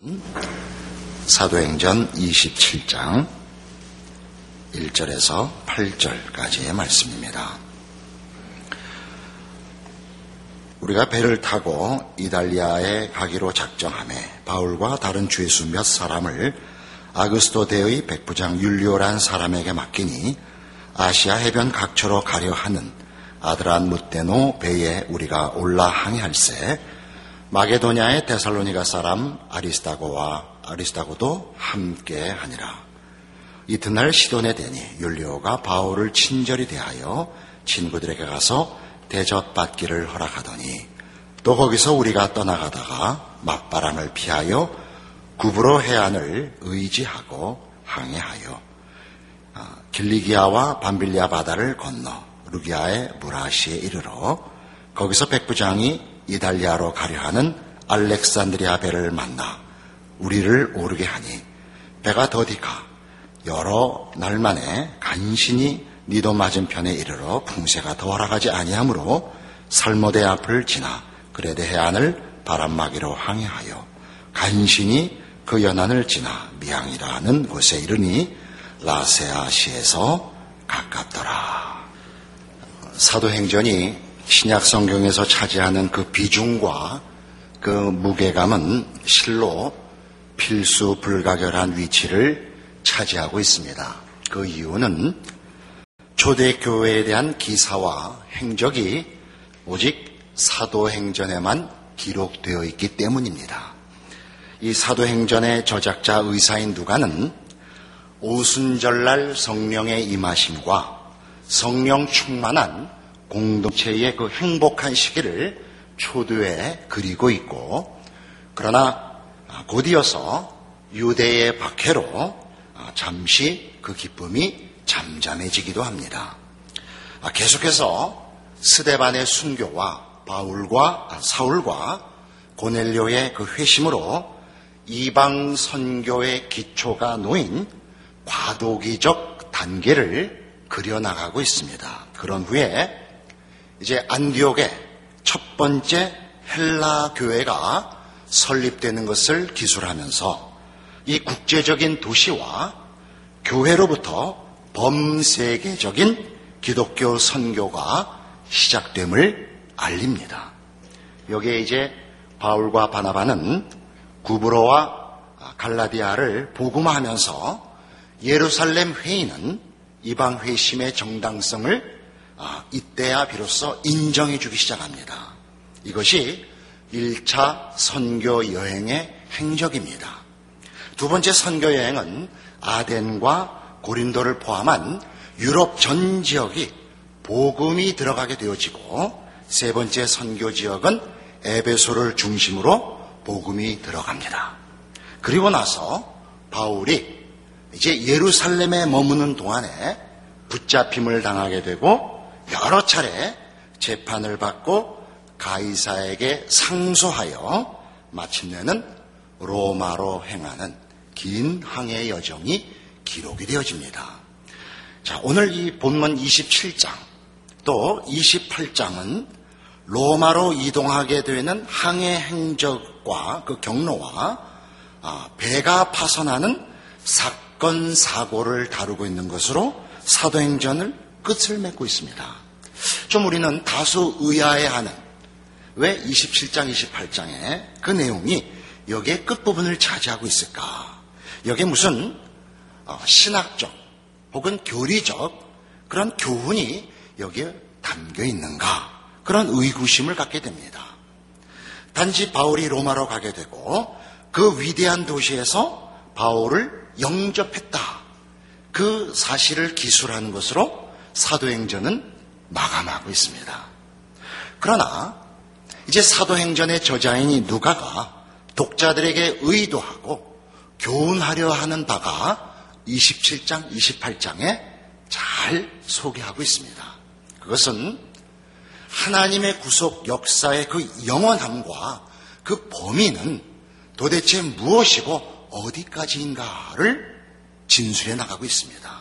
사도행전 27장 1절에서 8절까지의 말씀입니다. 우리가 배를 타고 이달리아에 가기로 작정하매 바울과 다른 죄수 몇 사람을 아그스도 대의 백부장 율리오란 사람에게 맡기니 아시아 해변 각처로 가려 하는 아드란무테노 배에 우리가 올라 항해할세 마게도냐의 데살로니가 사람 아리스다고도 함께 하니라. 이튿날 시돈에 되니 율리오가 바울을 친절히 대하여 친구들에게 가서 대접받기를 허락하더니 또 거기서 우리가 떠나가다가 맞바람을 피하여 구브로 해안을 의지하고 항해하여 길리기아와 밤빌리아 바다를 건너 루기아의 무라시에 이르러 거기서 백부장이 이달리아로 가려하는 알렉산드리아 배를 만나 우리를 오르게 하니 배가 더디가 여러 날 만에 간신히 니도 맞은편에 이르러 풍세가 더 허락하지 아니하므로 살모데 앞을 지나 그레데 해안을 바람막이로 항해하여 간신히 그 연안을 지나 미항이라는 곳에 이르니 라세아시에서 가깝더라. 사도행전이 신약 성경에서 차지하는 그 비중과 그 무게감은 실로 필수 불가결한 위치를 차지하고 있습니다. 그 이유는 초대교회에 대한 기사와 행적이 오직 사도행전에만 기록되어 있기 때문입니다. 이 사도행전의 저작자 의사인 누가는 오순절날 성령의 임하심과 성령 충만한 공동체의 그 행복한 시기를 초두에 그리고 있고, 그러나 곧이어서 유대의 박해로 잠시 그 기쁨이 잠잠해지기도 합니다. 계속해서 스데반의 순교와 사울과 고넬료의 그 회심으로 이방 선교의 기초가 놓인 과도기적 단계를 그려나가고 있습니다. 그런 후에 이제 안디옥의 첫 번째 헬라 교회가 설립되는 것을 기술하면서 이 국제적인 도시와 교회로부터 범세계적인 기독교 선교가 시작됨을 알립니다. 여기에 이제 바울과 바나바는 구브로와 갈라디아를 복음화하면서 예루살렘 회의는 이방 회심의 정당성을 이때야 비로소 인정해 주기 시작합니다. 이것이 1차 선교 여행의 행적입니다. 두 번째 선교 여행은 아덴과 고린도를 포함한 유럽 전 지역이 복음이 들어가게 되어지고, 세 번째 선교 지역은 에베소를 중심으로 복음이 들어갑니다. 그리고 나서 바울이 이제 예루살렘에 머무는 동안에 붙잡힘을 당하게 되고 여러 차례 재판을 받고 가이사에게 상소하여 마침내는 로마로 행하는 긴 항해 여정이 기록이 되어집니다. 자, 오늘 이 본문 27장 또 28장은 로마로 이동하게 되는 항해 행적과 그 경로와 배가 파선하는 사건 사고를 다루고 있는 것으로 사도행전을 끝을 맺고 있습니다. 좀 우리는 다소 의아해하는, 왜 27장 28장에 그 내용이 여기에 끝부분을 차지하고 있을까? 여기에 무슨 신학적 혹은 교리적 그런 교훈이 여기에 담겨 있는가? 그런 의구심을 갖게 됩니다. 단지 바울이 로마로 가게 되고 그 위대한 도시에서 바울을 영접했다, 그 사실을 기술하는 것으로 사도행전은 마감하고 있습니다. 그러나 이제 사도행전의 저자인이 누가가 독자들에게 의도하고 교훈하려 하는 바가 27장, 28장에 잘 소개하고 있습니다. 그것은 하나님의 구속 역사의 그 영원함과 그 범위는 도대체 무엇이고 어디까지인가를 진술해 나가고 있습니다.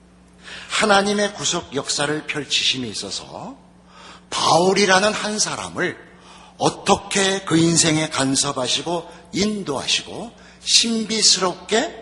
하나님의 구속 역사를 펼치심에 있어서 바울이라는 한 사람을 어떻게 그 인생에 간섭하시고 인도하시고 신비스럽게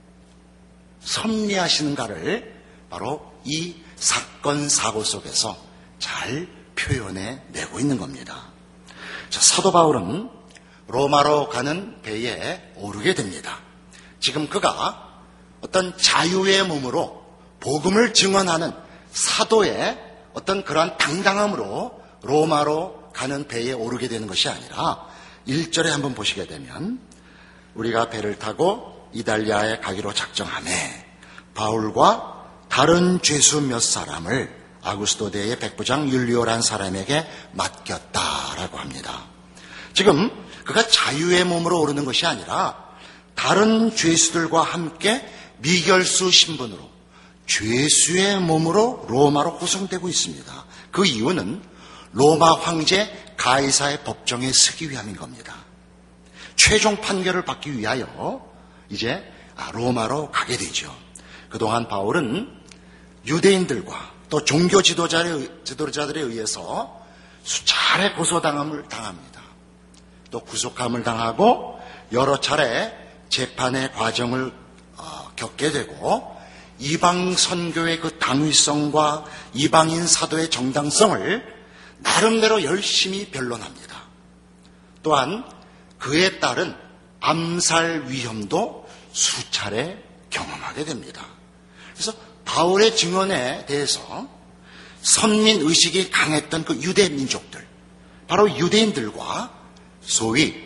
섭리하시는가를 바로 이 사건 사고 속에서 잘 표현해 내고 있는 겁니다. 자, 사도 바울은 로마로 가는 배에 오르게 됩니다. 지금 그가 어떤 자유의 몸으로 복음을 증언하는 사도의 어떤 그러한 당당함으로 로마로 가는 배에 오르게 되는 것이 아니라 1절에 한번 보시게 되면 우리가 배를 타고 이달리아에 가기로 작정하매 바울과 다른 죄수 몇 사람을 아구스도 대의 백부장 율리오라는 사람에게 맡겼다라고 합니다. 지금 그가 자유의 몸으로 오르는 것이 아니라 다른 죄수들과 함께 미결수 신분으로 죄수의 몸으로 로마로 호송되고 있습니다. 그 이유는 로마 황제 가이사의 법정에 서기 위함인 겁니다. 최종 판결을 받기 위하여 이제 로마로 가게 되죠. 그동안 바울은 유대인들과 또 종교 지도자들에 의해서 수차례 고소당함을 당합니다. 또 구속함을 당하고 여러 차례 재판의 과정을 겪게 되고 이방 선교의 그 당위성과 이방인 사도의 정당성을 나름대로 열심히 변론합니다. 또한 그에 따른 암살 위험도 수차례 경험하게 됩니다. 그래서 바울의 증언에 대해서 선민의식이 강했던 그 유대 민족들, 바로 유대인들과 소위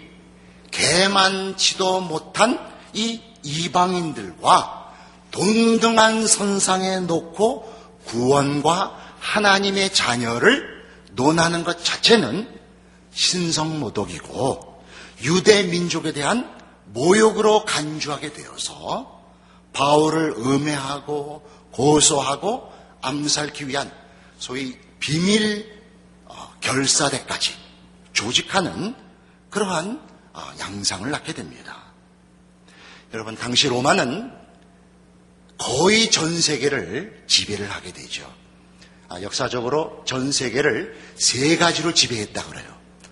개만치도 못한 이 이방인들과 동등한 선상에 놓고 구원과 하나님의 자녀를 논하는 것 자체는 신성모독이고 유대 민족에 대한 모욕으로 간주하게 되어서 바울을 음해하고 고소하고 암살하기 위한 소위 비밀 결사대까지 조직하는 그러한 양상을 낳게 됩니다. 여러분, 당시 로마는 거의 전 세계를 지배를 하게 되죠. 역사적으로 전 세계를 세 가지로 지배했다 그래요.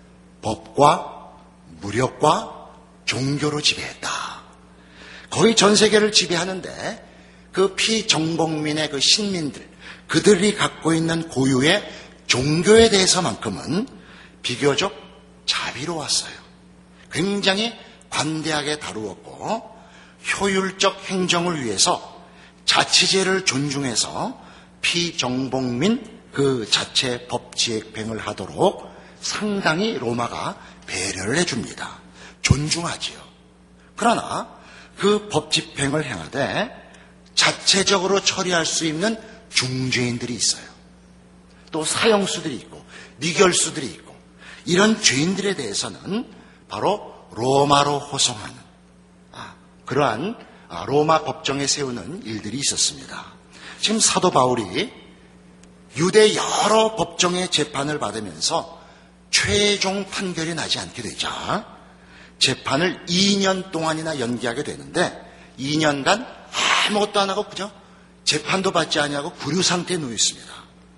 법과 무력과 종교로 지배했다. 거의 전 세계를 지배하는데 그 피정복민의 그 신민들, 그들이 갖고 있는 고유의 종교에 대해서만큼은 비교적 자비로웠어요. 굉장히 관대하게 다루었고 효율적 행정을 위해서 자치제를 존중해서 피정복민 그 자체 법 집행을 하도록 상당히 로마가 배려를 해줍니다. 존중하지요. 그러나 그 법 집행을 행하되 자체적으로 처리할 수 있는 중죄인들이 있어요. 또 사형수들이 있고 미결수들이 있고 이런 죄인들에 대해서는 바로 로마로 호송하는 그러한 로마 법정에 세우는 일들이 있었습니다. 지금 사도 바울이 유대 여러 법정의 재판을 받으면서 최종 판결이 나지 않게 되자 재판을 2년 동안이나 연기하게 되는데 2년간 아무것도 안 하고 그저 재판도 받지 아니하고 구류 상태에 놓여 있습니다.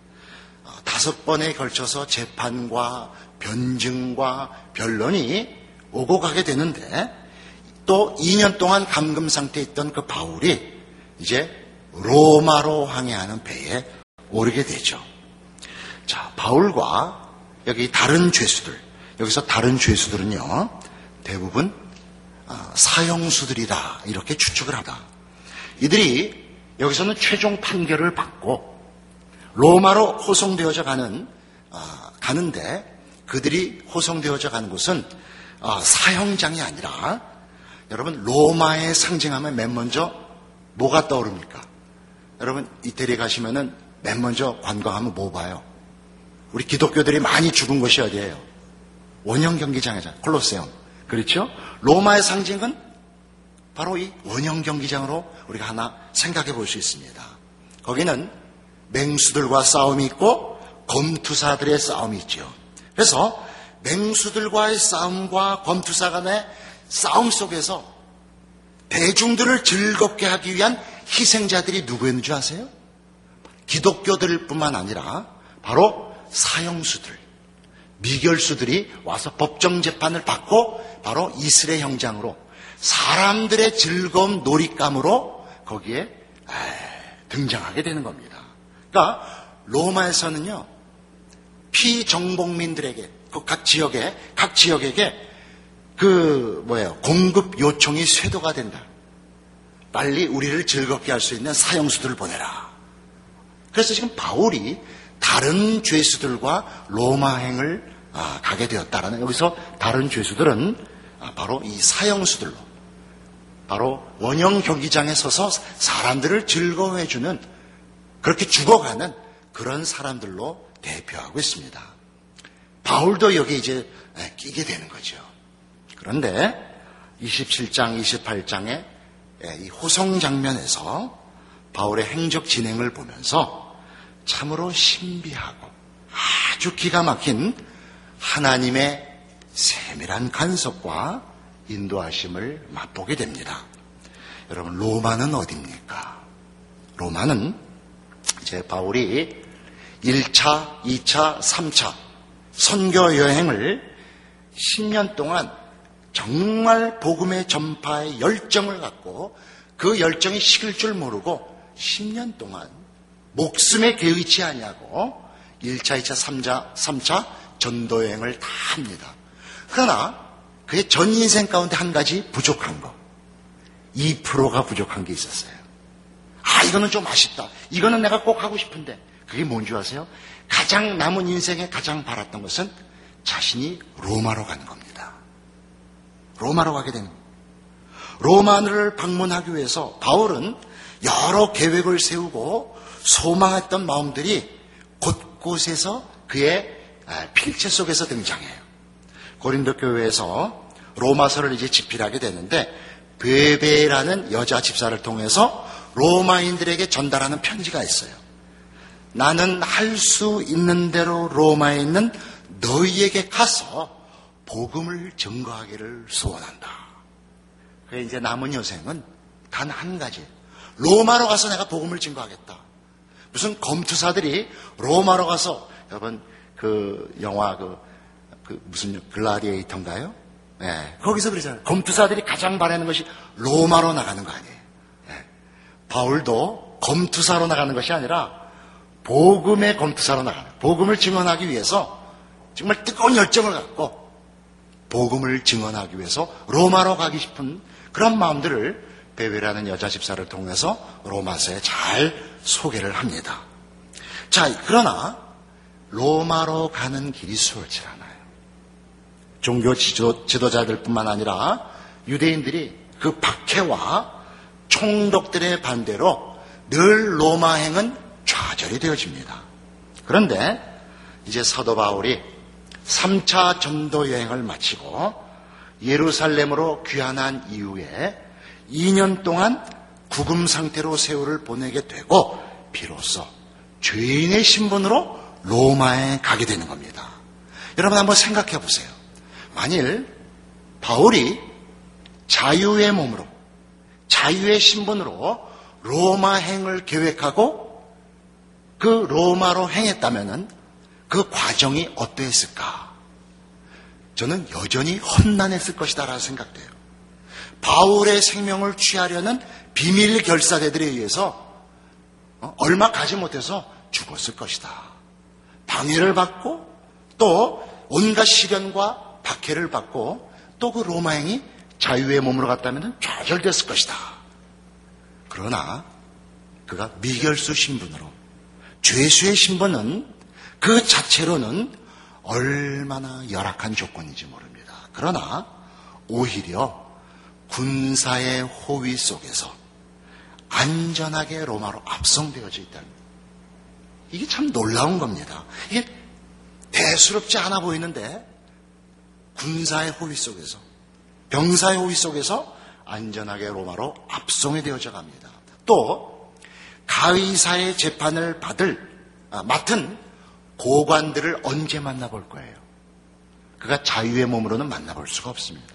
5번에 걸쳐서 재판과 변증과 변론이 오고 가게 되는데 또 2년 동안 감금 상태에 있던 그 바울이 이제 로마로 항해하는 배에 오르게 되죠. 자, 바울과 여기 다른 죄수들, 여기서 다른 죄수들은요, 대부분 사형수들이다 이렇게 추측을 합니다. 이들이 여기서는 최종 판결을 받고 로마로 호송되어져 가는데 그들이 호송되어져 가는 곳은 사형장이 아니라 여러분 로마의 상징하면 맨 먼저 뭐가 떠오릅니까? 여러분 이태리 가시면은 맨 먼저 관광하면 뭐 봐요? 우리 기독교들이 많이 죽은 곳이 어디예요? 원형 경기장이잖아요. 콜로세움. 그렇죠? 로마의 상징은 바로 이 원형 경기장으로 우리가 하나 생각해 볼 수 있습니다. 거기는 맹수들과 싸움이 있고 검투사들의 싸움이 있죠. 그래서 맹수들과의 싸움과 검투사 간의 싸움 속에서 대중들을 즐겁게 하기 위한 희생자들이 누구였는 줄 아세요? 기독교들 뿐만 아니라 바로 사형수들, 미결수들이 와서 법정재판을 받고 바로 이슬의 형장으로 사람들의 즐거운 놀잇감으로 거기에 등장하게 되는 겁니다. 그러니까 로마에서는요, 피정복민들에게, 각 지역에게 공급 요청이 쇄도가 된다. 빨리 우리를 즐겁게 할 수 있는 사형수들을 보내라. 그래서 지금 바울이 다른 죄수들과 로마행을 가게 되었다라는, 여기서 다른 죄수들은 바로 이 사형수들로, 바로 원형 경기장에 서서 사람들을 즐거워해주는, 그렇게 죽어가는 그런 사람들로 대표하고 있습니다. 바울도 여기에 이제 끼게 되는 거죠. 그런데 27장, 28장의 이 호송 장면에서 바울의 행적 진행을 보면서 참으로 신비하고 아주 기가 막힌 하나님의 세밀한 간섭과 인도하심을 맛보게 됩니다. 여러분, 로마는 어디입니까? 로마는 이제 바울이 1차, 2차, 3차 선교 여행을 10년 동안 정말 복음의 전파에 열정을 갖고 그 열정이 식을 줄 모르고 10년 동안 목숨에 개의치 아니하고 1차, 2차, 3차 전도여행을 다 합니다. 그러나 그의 전 인생 가운데 한 가지 부족한 거, 2%가 부족한 게 있었어요. 이거는 좀 아쉽다. 이거는 내가 꼭 하고 싶은데. 그게 뭔지 아세요? 가장 남은 인생에 가장 바랐던 것은 자신이 로마로 가는 겁니다. 로마로 가게 되는 겁니다. 로마를 방문하기 위해서 바울은 여러 계획을 세우고 소망했던 마음들이 곳곳에서 그의 필체 속에서 등장해요. 고린도 교회에서 로마서를 이제 집필하게 되는데, 베베라는 여자 집사를 통해서 로마인들에게 전달하는 편지가 있어요. 나는 할 수 있는 대로 로마에 있는 너희에게 가서 복음을 증거하기를 소원한다. 그래, 이제 남은 여생은 단 한 가지. 로마로 가서 내가 복음을 증거하겠다. 무슨 검투사들이 로마로 가서, 여러분, 그 영화, 무슨 글라디에이터인가요? 네, 거기서 그러잖아요. 검투사들이 가장 바라는 것이 로마로 나가는 거 아니에요. 네. 바울도 검투사로 나가는 것이 아니라 복음의 검투사로 나가는, 복음을 증언하기 위해서 정말 뜨거운 열정을 갖고 복음을 증언하기 위해서 로마로 가기 싶은 그런 마음들을 베베라는 여자 집사를 통해서 로마서에 잘 소개를 합니다. 자, 그러나 로마로 가는 길이 수월치 않아요. 종교 지도자들뿐만 아니라 유대인들이 그 박해와 총독들의 반대로 늘 로마행은 좌절이 되어집니다. 그런데 이제 사도 바울이 3차 전도 여행을 마치고 예루살렘으로 귀환한 이후에 2년 동안 구금 상태로 세월을 보내게 되고 비로소 죄인의 신분으로 로마에 가게 되는 겁니다. 여러분 한번 생각해 보세요. 만일 바울이 자유의 몸으로, 자유의 신분으로 로마행을 계획하고 그 로마로 행했다면 그 과정이 어떠했을까? 저는 여전히 험난했을 것이다라고 생각돼요. 바울의 생명을 취하려는 비밀 결사대들에 의해서 얼마 가지 못해서 죽었을 것이다. 방해를 받고 또 온갖 시련과 박해를 받고 또 그 로마행이 자유의 몸으로 갔다면 좌절됐을 것이다. 그러나 그가 미결수 신분으로, 죄수의 신분은 그 자체로는 얼마나 열악한 조건인지 모릅니다. 그러나 오히려 군사의 호위 속에서 안전하게 로마로 압송되어져 있다는, 이게 참 놀라운 겁니다. 이게 대수롭지 않아 보이는데 군사의 호위 속에서, 병사의 호위 속에서 안전하게 로마로 압송이 되어져 갑니다. 또 가의사의 재판을 맡은 고관들을 언제 만나볼 거예요? 그가 자유의 몸으로는 만나볼 수가 없습니다.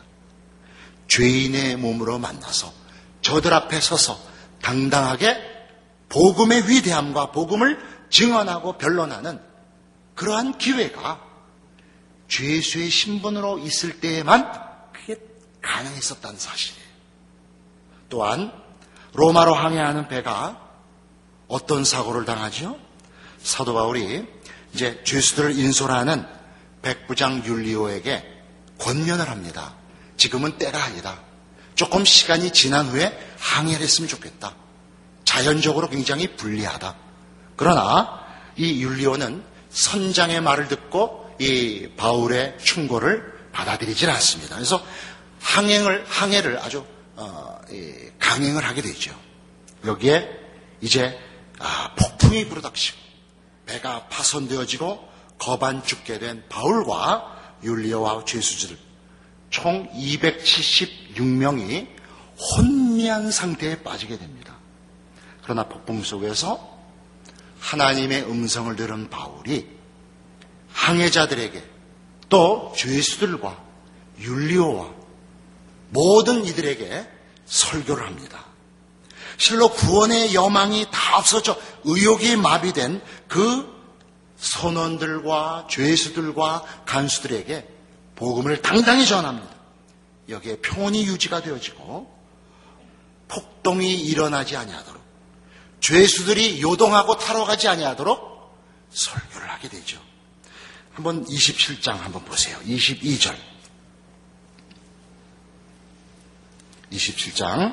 죄인의 몸으로 만나서 저들 앞에 서서 당당하게 복음의 위대함과 복음을 증언하고 변론하는 그러한 기회가 죄수의 신분으로 있을 때에만 그게 가능했었다는 사실이에요. 또한 로마로 항해하는 배가 어떤 사고를 당하죠? 사도 바울이 이제 죄수들을 인솔하는 백부장 율리오에게 권면을 합니다. 지금은 때가 아니다. 조금 시간이 지난 후에 항해를 했으면 좋겠다. 자연적으로 굉장히 불리하다. 그러나 이 율리오는 선장의 말을 듣고 이 바울의 충고를 받아들이질 않습니다. 그래서 항해를 아주 강행을 하게 되죠. 여기에 이제 폭풍이 불어닥치고 배가 파손되어지고 거반 죽게 된 바울과 율리오와 죄수들 총 276명이 혼미한 상태에 빠지게 됩니다. 그러나 폭풍 속에서 하나님의 음성을 들은 바울이 항해자들에게 또 죄수들과 율리오와 모든 이들에게 설교를 합니다. 실로 구원의 여망이 다 없어져 의욕이 마비된 그 선원들과 죄수들과 간수들에게 복음을 당당히 전합니다. 여기에 평온이 유지가 되어지고 폭동이 일어나지 아니하도록 죄수들이 요동하고 타러 가지 아니하도록 설교를 하게 되죠. 한번 27장 한번 보세요. 22절 27장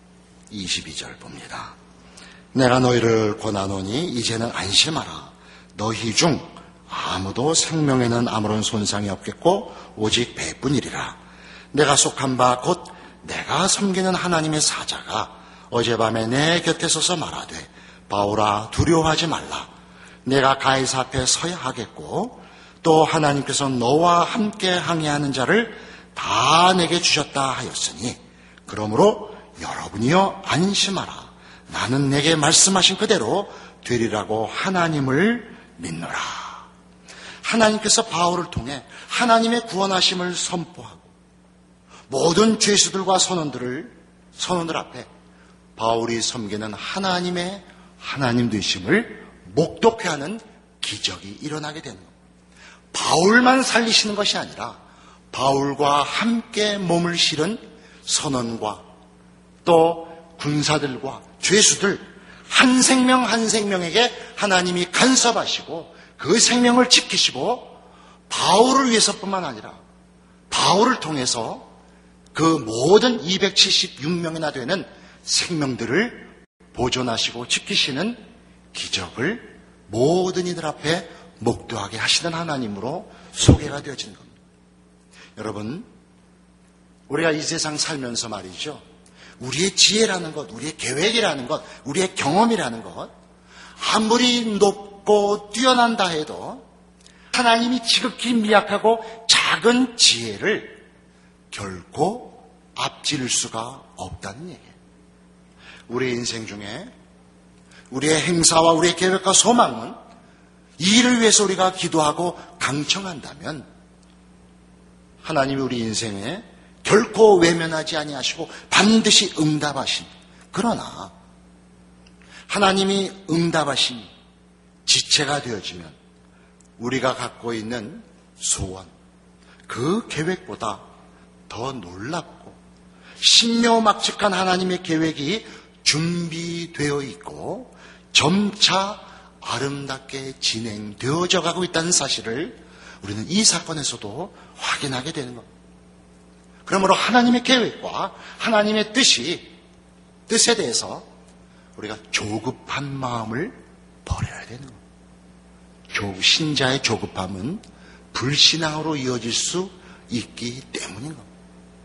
22절 봅니다. 내가 너희를 권하노니 이제는 안심하라. 너희 중 아무도 생명에는 아무런 손상이 없겠고 오직 배뿐이리라. 내가 속한 바 곧 내가 섬기는 하나님의 사자가 어젯밤에 내 곁에 서서 말하되 바울아 두려워하지 말라. 내가 가이사 앞에 서야 하겠고 또 하나님께서 너와 함께 항해하는 자를 다 내게 주셨다 하였으니 그러므로 여러분이여 안심하라. 나는 내게 말씀하신 그대로 되리라고 하나님을 믿노라. 하나님께서 바울을 통해 하나님의 구원하심을 선포하고 모든 죄수들과 선원들 앞에 바울이 섬기는 하나님의 하나님 되심을 목독해 하는 기적이 일어나게 되는 겁니다. 바울만 살리시는 것이 아니라 바울과 함께 몸을 실은 선원과 또 군사들과 죄수들 한 생명 한 생명에게 하나님이 간섭하시고 그 생명을 지키시고 바울을 위해서뿐만 아니라 바울을 통해서 그 모든 276명이나 되는 생명들을 보존하시고 지키시는 기적을 모든 이들 앞에 목도하게 하시는 하나님으로 소개가 되어지는 겁니다. 여러분, 우리가 이 세상 살면서 말이죠. 우리의 지혜라는 것, 우리의 계획이라는 것, 우리의 경험이라는 것, 아무리 높고 뛰어난다 해도 하나님이 지극히 미약하고 작은 지혜를 결코 앞질 수가 없다는 얘기예요. 우리의 인생 중에 우리의 행사와 우리의 계획과 소망은 이 일을 위해서 우리가 기도하고 강청한다면 하나님이 우리 인생에 결코 외면하지 아니하시고 반드시 응답하신, 그러나 하나님이 응답하신 지체가 되어지면 우리가 갖고 있는 소원, 그 계획보다 더 놀랍고 신묘막측한 하나님의 계획이 준비되어 있고 점차 아름답게 진행되어져 가고 있다는 사실을 우리는 이 사건에서도 확인하게 되는 겁니다. 그러므로 하나님의 계획과 하나님의 뜻에 대해서 우리가 조급한 마음을 버려야 되는 겁니다. 신자의 조급함은 불신앙으로 이어질 수 있기 때문인 겁니다.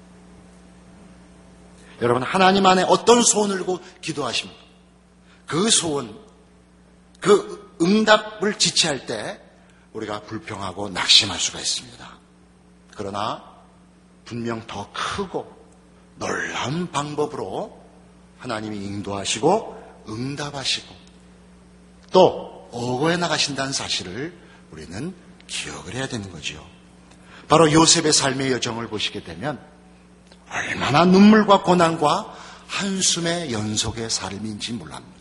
여러분, 하나님 안에 어떤 소원을 들고 기도하십니까? 그 소원, 그 응답을 지체할 때 우리가 불평하고 낙심할 수가 있습니다. 그러나 분명 더 크고 놀라운 방법으로 하나님이 인도하시고 응답하시고 또 오고해 나가신다는 사실을 우리는 기억을 해야 되는 거죠. 바로 요셉의 삶의 여정을 보시게 되면 얼마나 눈물과 고난과 한숨의 연속의 삶인지 몰랍니다.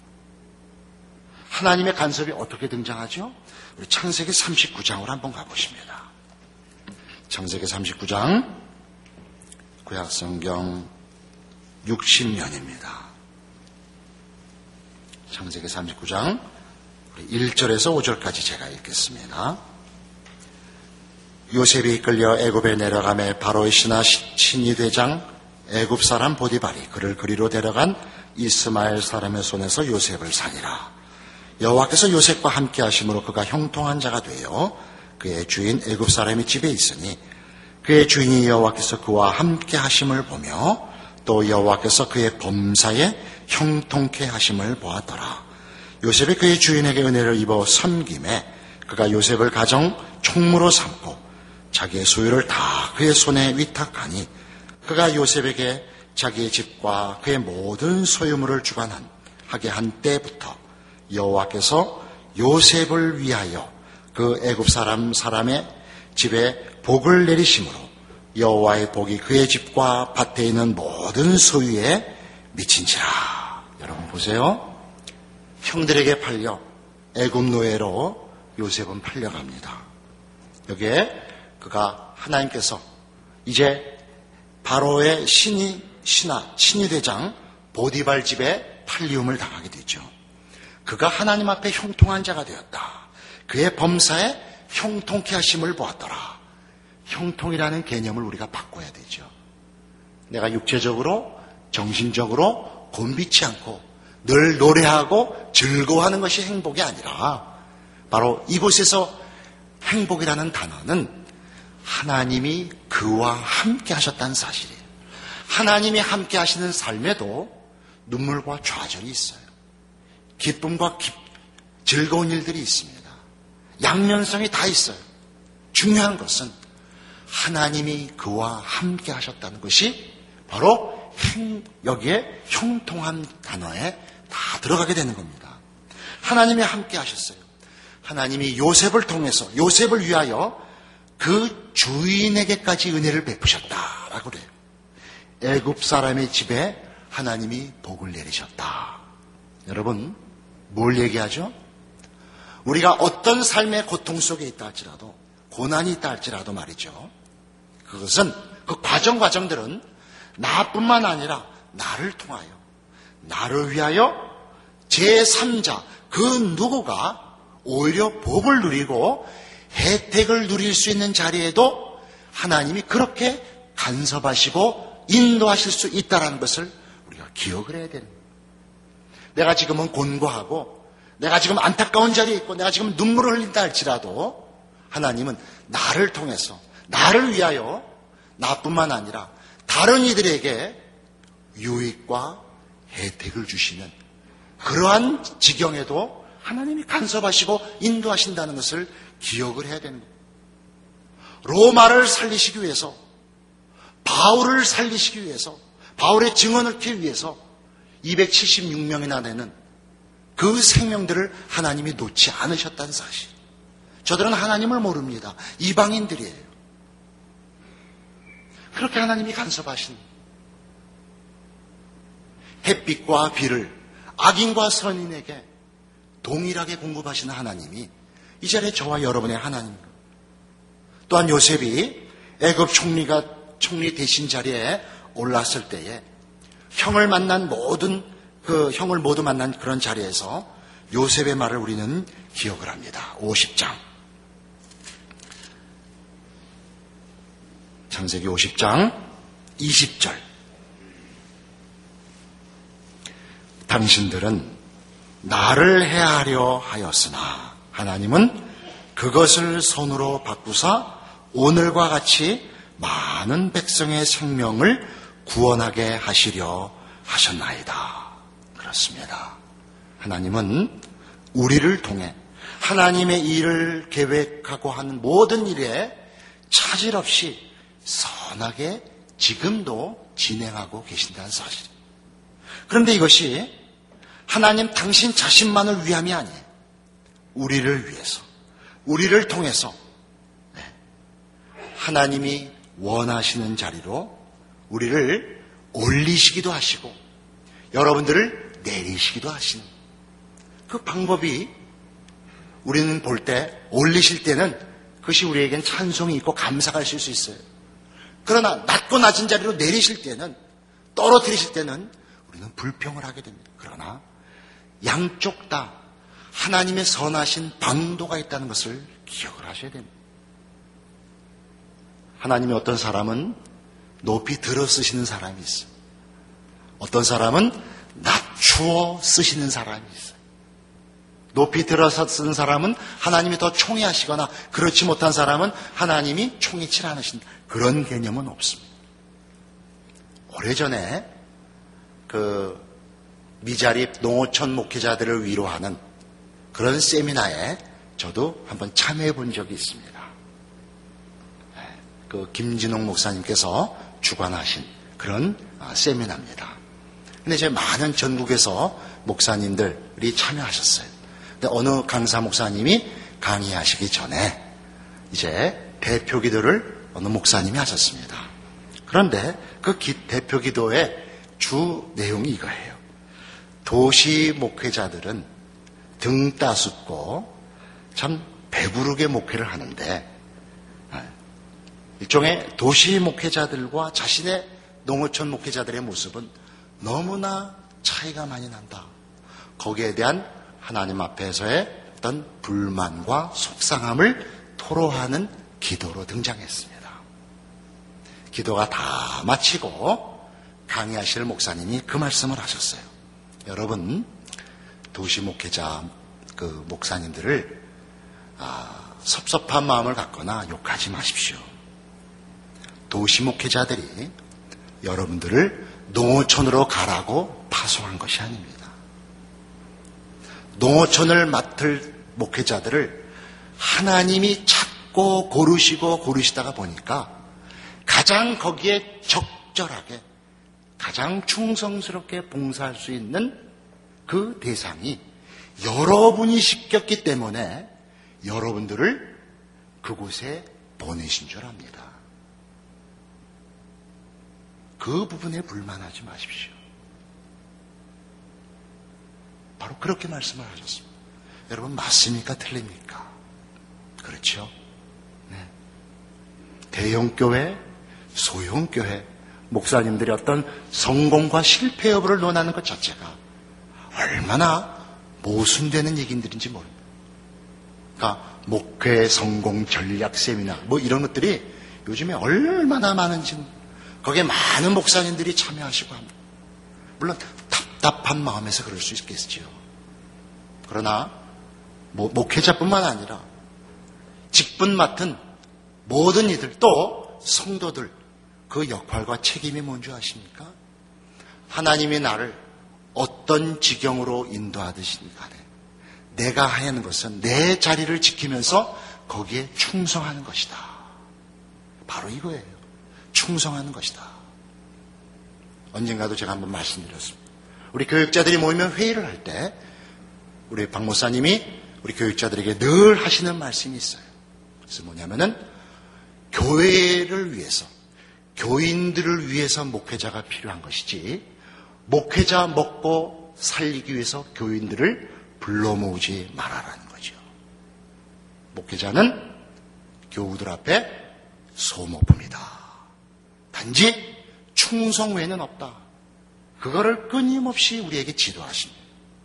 하나님의 간섭이 어떻게 등장하죠? 우리 창세기 39장으로 한번 가보십니다. 창세기 39장 구약성경 60면입니다. 창세기 39장 1절에서 5절까지 제가 읽겠습니다. 요셉이 이끌려 애굽에 내려가매 바로의 신하 친위대장 애굽 사람 보디발이 그를 그리로 데려간 이스마엘 사람의 손에서 요셉을 살리라. 여호와께서 요셉과 함께 하심으로 그가 형통한 자가 되어 그의 주인 애굽 사람의 집에 있으니 그의 주인이 여호와께서 그와 함께 하심을 보며 또 여호와께서 그의 범사에 형통케 하심을 보았더라. 요셉이 그의 주인에게 은혜를 입어 섬김에 그가 요셉을 가정 총무로 삼고 자기의 소유를 다 그의 손에 위탁하니 그가 요셉에게 자기의 집과 그의 모든 소유물을 주관하게 한 때부터 여호와께서 요셉을 위하여 그 애굽 사람의 집에 복을 내리심으로 여호와의 복이 그의 집과 밭에 있는 모든 소유에 미친지라. 여러분 보세요. 형들에게 팔려 애굽 노예로 요셉은 팔려갑니다. 여기에 그가 하나님께서 이제 바로의 친위대장 보디발 집에 팔리움을 당하게 되죠. 그가 하나님 앞에 형통한 자가 되었다. 그의 범사에 형통케 하심을 보았더라. 형통이라는 개념을 우리가 바꿔야 되죠. 내가 육체적으로 정신적으로 곤비치 않고 늘 노래하고 즐거워하는 것이 행복이 아니라 바로 이곳에서 행복이라는 단어는 하나님이 그와 함께 하셨다는 사실이에요. 하나님이 함께 하시는 삶에도 눈물과 좌절이 있어요. 기쁨과 즐거운 일들이 있습니다. 양면성이 다 있어요. 중요한 것은 하나님이 그와 함께 하셨다는 것이 바로 여기에 형통한 단어에 다 들어가게 되는 겁니다. 하나님이 함께 하셨어요. 하나님이 요셉을 통해서 요셉을 위하여 그 주인에게까지 은혜를 베푸셨다라고 그래요. 애굽 사람의 집에 하나님이 복을 내리셨다. 여러분 뭘 얘기하죠? 우리가 어떤 삶의 고통 속에 있다 할지라도 고난이 있다 할지라도 말이죠. 그것은 그 과정들은 나뿐만 아니라 나를 통하여 나를 위하여 제3자 그 누구가 오히려 복을 누리고 혜택을 누릴 수 있는 자리에도 하나님이 그렇게 간섭하시고 인도하실 수 있다는 것을 우리가 기억을 해야 되는 거예요. 내가 지금은 곤고하고 내가 지금 안타까운 자리에 있고 내가 지금 눈물을 흘린다 할지라도 하나님은 나를 통해서 나를 위하여 나뿐만 아니라 다른 이들에게 유익과 혜택을 주시는 그러한 지경에도 하나님이 간섭하시고 인도하신다는 것을 기억을 해야 되는 거예요. 로마를 살리시기 위해서 바울을 살리시기 위해서 바울의 증언을 얻기 위해서 276명이나 되는 그 생명들을 하나님이 놓지 않으셨다는 사실. 저들은 하나님을 모릅니다. 이방인들이에요. 그렇게 하나님이 간섭하신 햇빛과 비를 악인과 선인에게 동일하게 공급하시는 하나님이 이 자리에 저와 여러분의 하나님입니다. 또한 요셉이 애굽 총리 대신 자리에 올랐을 때에 형을 모두 만난 그런 자리에서 요셉의 말을 우리는 기억을 합니다. 50장. 창세기 50장 20절. 당신들은 나를 해하려 하였으나 하나님은 그것을 손으로 바꾸사 오늘과 같이 많은 백성의 생명을 구원하게 하시려 하셨나이다. 그렇습니다. 하나님은 우리를 통해 하나님의 일을 계획하고 하는 모든 일에 차질 없이 선하게 지금도 진행하고 계신다는 사실. 그런데 이것이 하나님 당신 자신만을 위함이 아니에요. 우리를 위해서, 우리를 통해서 하나님이 원하시는 자리로 우리를 올리시기도 하시고 여러분들을 내리시기도 하시는 그 방법이 우리는 볼 때 올리실 때는 그것이 우리에겐 찬송이 있고 감사가 있을 수 있어요. 그러나 낮고 낮은 자리로 내리실 때는, 떨어뜨리실 때는 우리는 불평을 하게 됩니다. 그러나 양쪽 다 하나님의 선하신 방도가 있다는 것을 기억을 하셔야 됩니다. 하나님의 어떤 사람은 높이 들어 쓰시는 사람이 있어요. 어떤 사람은 낮추어 쓰시는 사람이 있어요. 높이 들어서 쓰는 사람은 하나님이 더 총애하시거나, 그렇지 못한 사람은 하나님이 총애치 않으신다. 그런 개념은 없습니다. 오래전에 그 미자립 농어촌 목회자들을 위로하는 그런 세미나에 저도 한번 참여해 본 적이 있습니다. 그 김진홍 목사님께서 주관하신 그런 세미나입니다. 근데 이제 많은 전국에서 목사님들이 참여하셨어요. 근데 어느 강사 목사님이 강의하시기 전에 이제 대표 기도를 어느 목사님이 하셨습니다. 그런데 그 대표 기도의 주 내용이 이거예요. 도시 목회자들은 등 따숩고 참 배부르게 목회를 하는데, 일종의 도시 목회자들과 자신의 농어촌 목회자들의 모습은 너무나 차이가 많이 난다. 거기에 대한 하나님 앞에서의 어떤 불만과 속상함을 토로하는 기도로 등장했습니다. 기도가 다 마치고 강의하실 목사님이 그 말씀을 하셨어요. 여러분, 도시 목회자 그 목사님들을 섭섭한 마음을 갖거나 욕하지 마십시오. 도시 목회자들이 여러분들을 농어촌으로 가라고 파송한 것이 아닙니다. 농어촌을 맡을 목회자들을 하나님이 찾고 고르시다가 보니까 가장 거기에 적절하게, 가장 충성스럽게 봉사할 수 있는 그 대상이 여러분이 시켰기 때문에 여러분들을 그곳에 보내신 줄 압니다. 그 부분에 불만하지 마십시오. 바로 그렇게 말씀을 하셨습니다. 여러분, 맞습니까? 틀립니까? 그렇죠? 네. 대형교회, 소형교회, 목사님들이 어떤 성공과 실패 여부를 논하는 것 자체가 얼마나 모순되는 얘기들인지 모릅니다. 그러니까 목회 성공 전략 세미나 뭐 이런 것들이 요즘에 얼마나 많은지, 거기에 많은 목사님들이 참여하시고 합니다. 물론 답답한 마음에서 그럴 수 있겠지요. 그러나 목회자뿐만 아니라 직분 맡은 모든 이들, 또 성도들, 그 역할과 책임이 뭔지 아십니까? 하나님이 나를 어떤 지경으로 인도하듯이 간에 내가 하는 것은 내 자리를 지키면서 거기에 충성하는 것이다. 바로 이거예요. 충성하는 것이다. 언젠가도 제가 한번 말씀드렸습니다. 우리 교육자들이 모이면 회의를 할 때 우리 박 목사님이 우리 교육자들에게 늘 하시는 말씀이 있어요. 그래서 뭐냐면은 교회를 위해서, 교인들을 위해서 목회자가 필요한 것이지 목회자 먹고 살리기 위해서 교인들을 불러 모으지 말아라는 거죠. 목회자는 교우들 앞에 소모품이다. 단지 충성 외에는 없다. 그거를 끊임없이 우리에게 지도하십니다.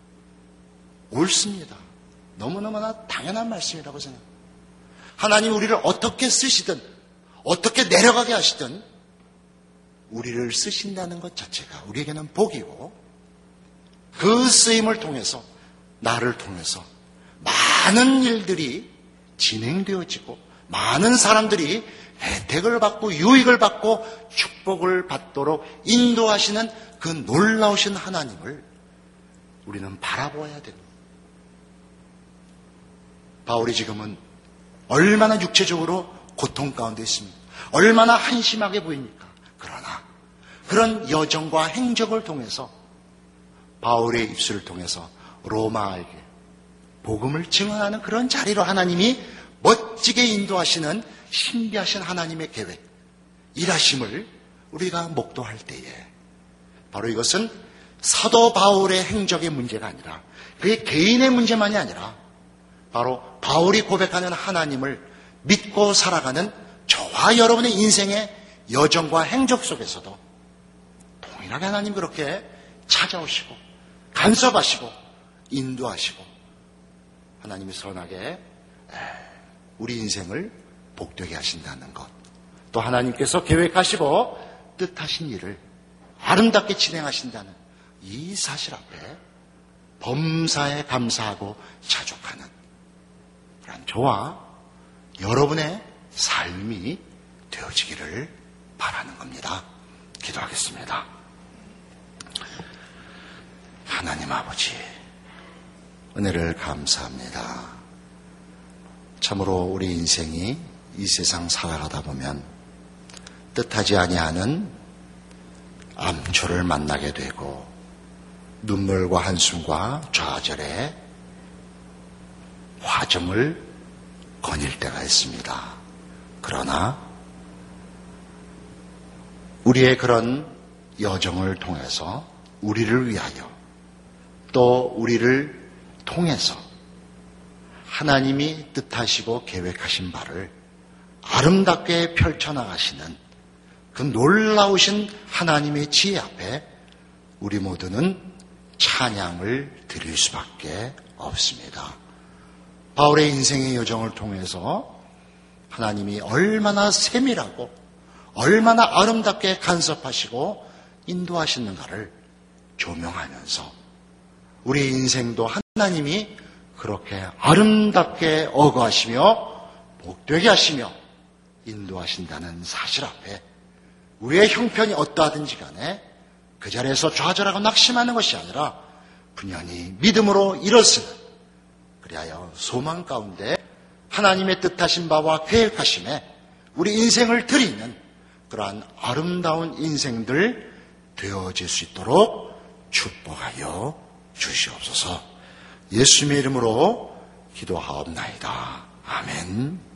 옳습니다. 너무너무나 당연한 말씀이라고 생각합니다. 하나님 우리를 어떻게 쓰시든 어떻게 내려가게 하시든 우리를 쓰신다는 것 자체가 우리에게는 복이고, 그 쓰임을 통해서, 나를 통해서 많은 일들이 진행되어지고 많은 사람들이 혜택을 받고 유익을 받고 축복을 받도록 인도하시는 그 놀라우신 하나님을 우리는 바라보아야 됩니다. 바울이 지금은 얼마나 육체적으로 고통 가운데 있습니까? 얼마나 한심하게 보입니까? 그러나 그런 여정과 행적을 통해서, 바울의 입술을 통해서 로마에게 복음을 증언하는 그런 자리로 하나님이 멋지게 인도하시는 신비하신 하나님의 계획, 일하심을 우리가 목도할 때에 바로 이것은 사도 바울의 행적의 문제가 아니라 그의 개인의 문제만이 아니라 바로 바울이 고백하는 하나님을 믿고 살아가는 저와 여러분의 인생의 여정과 행적 속에서도 동일하게 하나님 그렇게 찾아오시고 간섭하시고 인도하시고 하나님이 선하게 우리 인생을 복되게 하신다는 것, 또 하나님께서 계획하시고 뜻하신 일을 아름답게 진행하신다는 이 사실 앞에 범사에 감사하고 자족하는 그런 저와 여러분의 삶이 되어지기를 바라는 겁니다. 기도하겠습니다. 하나님 아버지, 은혜를 감사합니다. 참으로 우리 인생이 이 세상 살아가다 보면 뜻하지 아니하는 암초를 만나게 되고 눈물과 한숨과 좌절의 화정을 거닐 때가 있습니다. 그러나 우리의 그런 여정을 통해서 우리를 위하여 또 우리를 통해서 하나님이 뜻하시고 계획하신 바를 아름답게 펼쳐나가시는 그 놀라우신 하나님의 지혜 앞에 우리 모두는 찬양을 드릴 수밖에 없습니다. 바울의 인생의 여정을 통해서 하나님이 얼마나 세밀하고 얼마나 아름답게 간섭하시고 인도하시는가를 조명하면서 우리 인생도 하나님이 그렇게 아름답게 어거하시며 복되게 하시며 인도하신다는 사실 앞에 우리의 형편이 어떠하든지 간에 그 자리에서 좌절하고 낙심하는 것이 아니라 분연히 믿음으로 일어서는, 그리하여 소망 가운데 하나님의 뜻하신 바와 계획하심에 우리 인생을 드리는 그러한 아름다운 인생들 되어질 수 있도록 축복하여 주시옵소서. 예수님의 이름으로 기도하옵나이다. 아멘.